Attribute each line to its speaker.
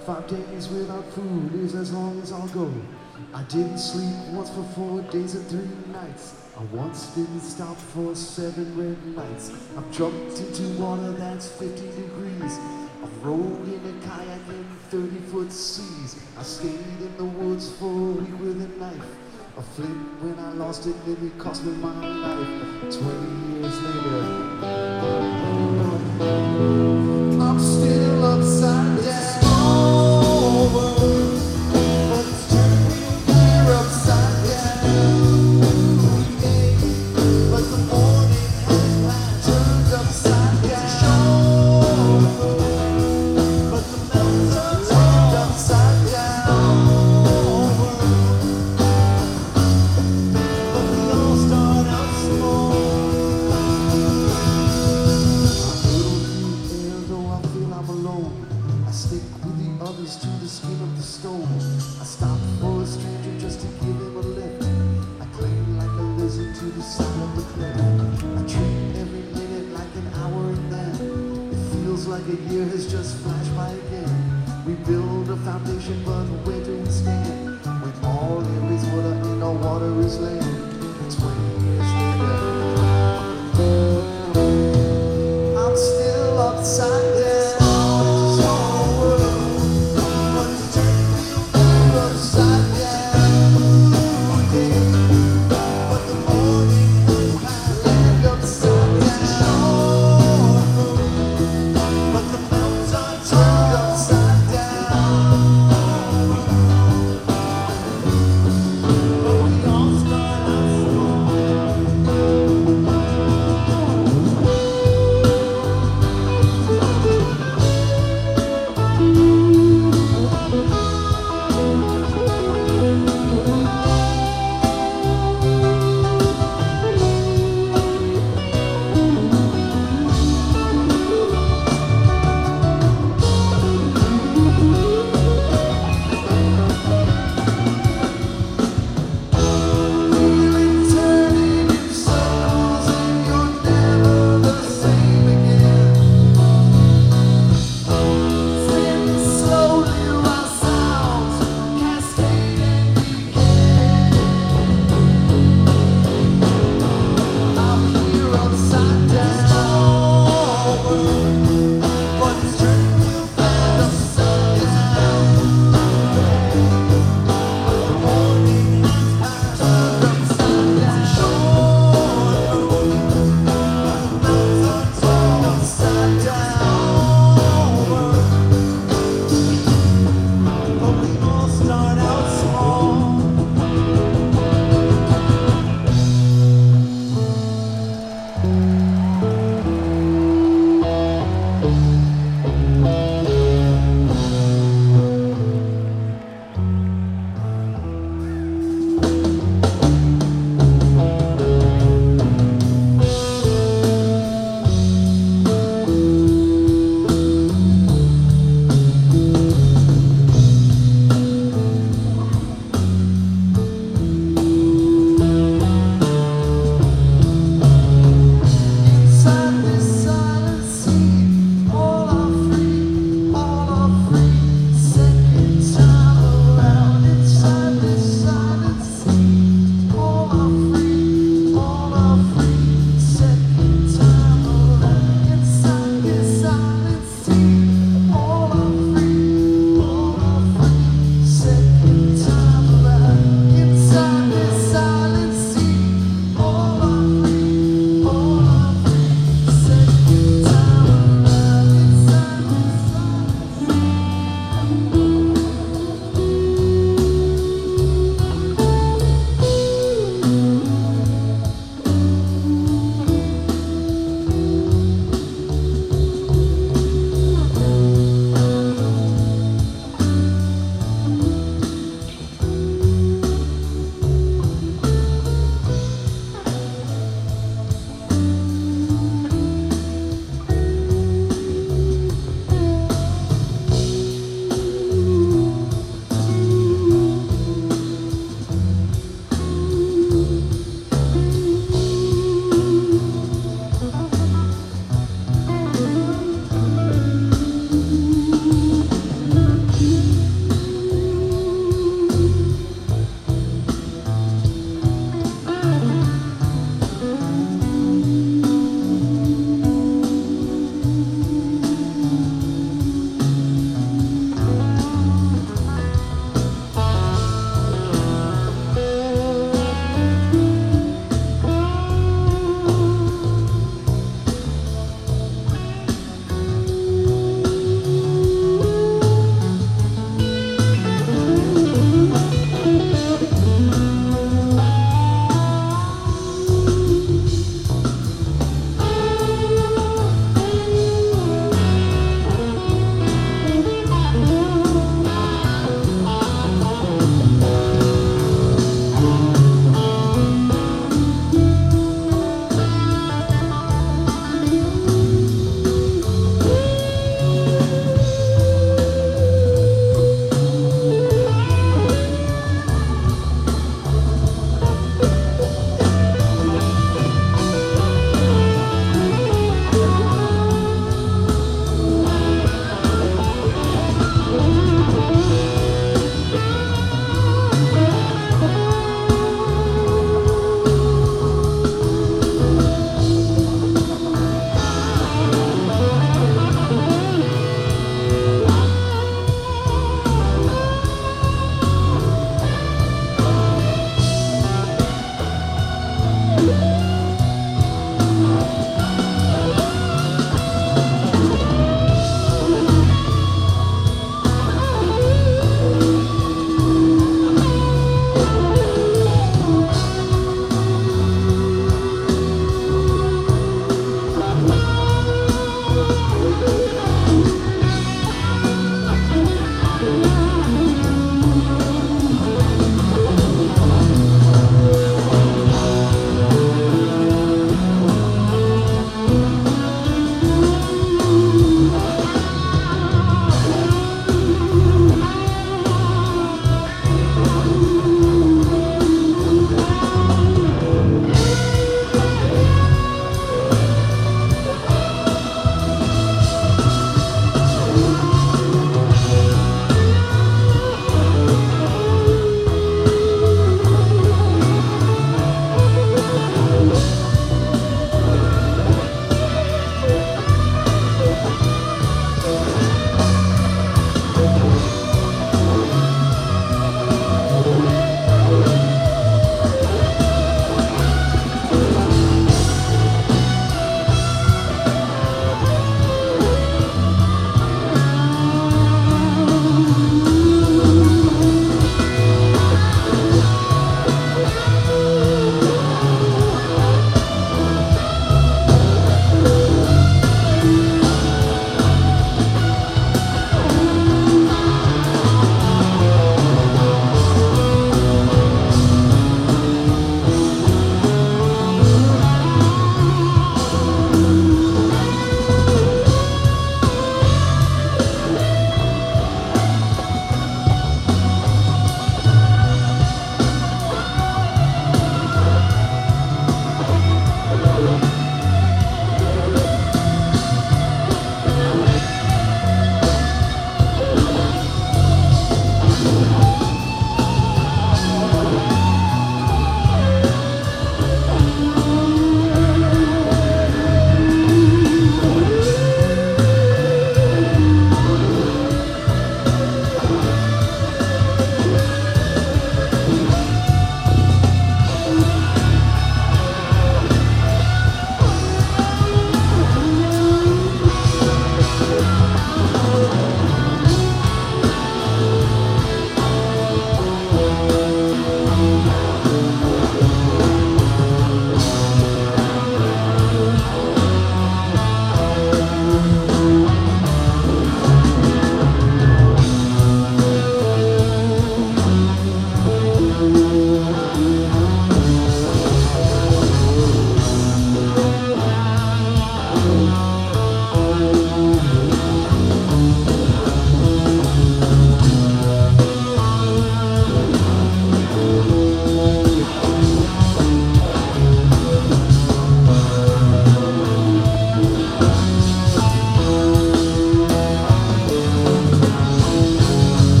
Speaker 1: 5 days without food is as long as I'll go. I didn't sleep once for 4 days and 3 nights. I once didn't stop for 7 red lights. I've jumped into water that's 50 degrees. I've rowed in a kayak in 30-foot seas. I stayed in the woods for a week with a knife. A flint when I lost it, then it cost me my life. 20 years later, I'm still upside down. I stick with the others to the skin of the stone. I stop for a stranger just to give him a lift. I cling like a lizard to the side of the cliff. I treat every minute like an hour and then it feels like a year has just flashed by again. We build a foundation, but where do we stand? When all there is water and all water is land.